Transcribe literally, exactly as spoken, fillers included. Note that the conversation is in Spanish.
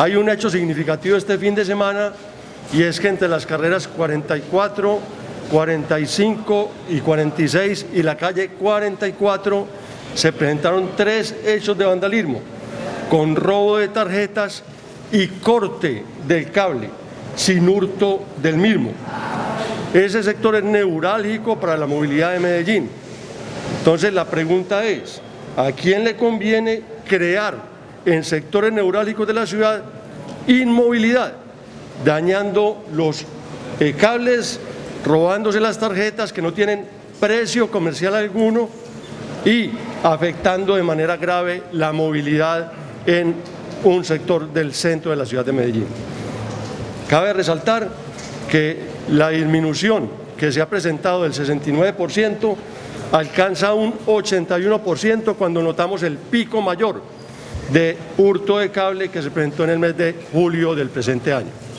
Hay un hecho significativo este fin de semana y es que entre las carreras cuarenta y cuatro, cuarenta y cinco y cuarenta y seis y la calle cuarenta y cuatro se presentaron tres hechos de vandalismo con robo de tarjetas y corte del cable sin hurto del mismo. Ese sector es neurálgico para la movilidad de Medellín. Entonces la pregunta es, ¿a quién le conviene crear en sectores neurálgicos de la ciudad inmovilidad, dañando los eh, cables, robándose las tarjetas que no tienen precio comercial alguno y afectando de manera grave la movilidad en un sector del centro de la ciudad de Medellín? Cabe resaltar que la disminución que se ha presentado del sesenta y nueve por ciento alcanza un ochenta y uno por ciento cuando notamos el pico mayor de hurto de cable que se presentó en el mes de julio del presente año.